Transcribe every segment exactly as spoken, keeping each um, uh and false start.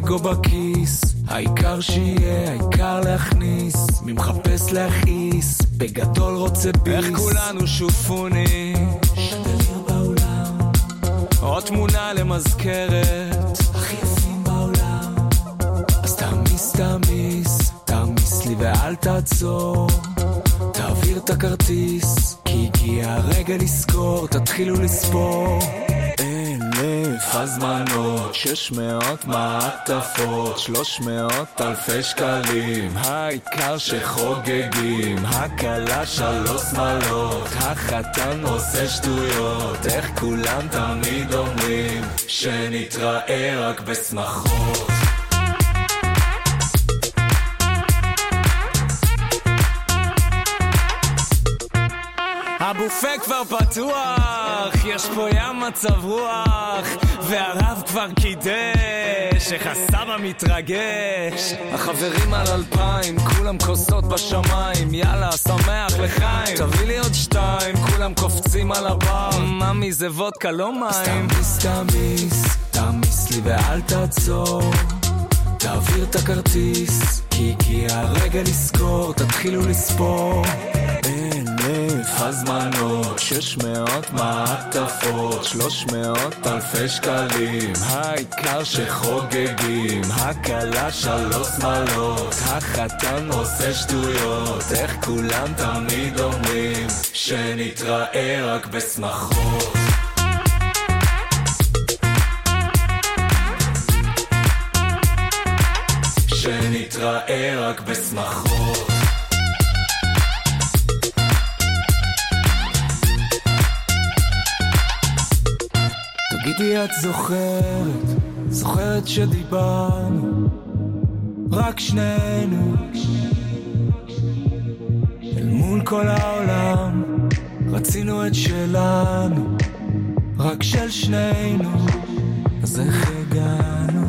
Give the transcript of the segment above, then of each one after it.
אגו בכיס, העיקר שיהיה, העיקר להכניס, מי מחפש להכעיס, בגדול רוצה ביס. איך כולנו שופוני, שדליר בעולם, עוד תמונה למזכרת, הכי יפים בעולם. אז תעמיס, תעמיס, תעמיס לי ואל תעצור, תעביר את הכרטיס, כי הגיע הרגע לזכור, תתחילו לספור. אלף הזמנות, שש מאות מעטפות, שלוש מאות אלפי שקלים, העיקר שחוגגים, הקלה שלוש שמלות, החתן עושה שטויות, איך כולם תמיד אומרים, שנתראה רק בשמחות. הבופה כבר פתוח, יש פה ים מצב רוח, והרב כבר קידש, איך הסבא מתרגש. החברים על אלפיים, כולם כוסות בשמיים, יאללה, שמח לחיים, תביא לי עוד שתיים, כולם קופצים על הבר, ממי זה וודקה לא מים. תמיס, תמיס, תמיס לי ואל תעצור, תעביר את הכרטיס, כי הגיע הרגע לזכור, תתחילו לספור. אלף הזמנות, שש מאות מעטפות, שלוש מאות אלפי שקלים, העיקר שחוגגים, הקלה שלוש שמלות, החתן עושה שטויות, איך כולם תמיד אומרים, שנתראה רק בשמחות. שנתראה רק בשמחות. תגידי את זוכרת, זוכרת שדיברנו רק שנינו אל מול כל העולם, רצינו את שלנו, רק של שנינו, אז איך הגענו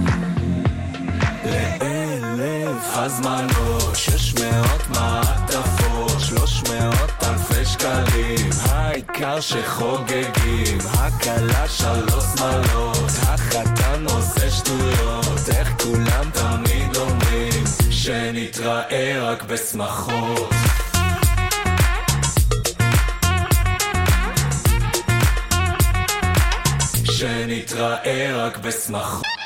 לאלף הזמנות, שש מאות מעטפות, שלוש מאות אלפי שקלים, העיקר שחוגגים, הקלה שלוש שמלות, החתן עושה שטויות, איך כולם תמיד אומרים, שנתראה רק בשמחות. שנתראה רק בשמחות.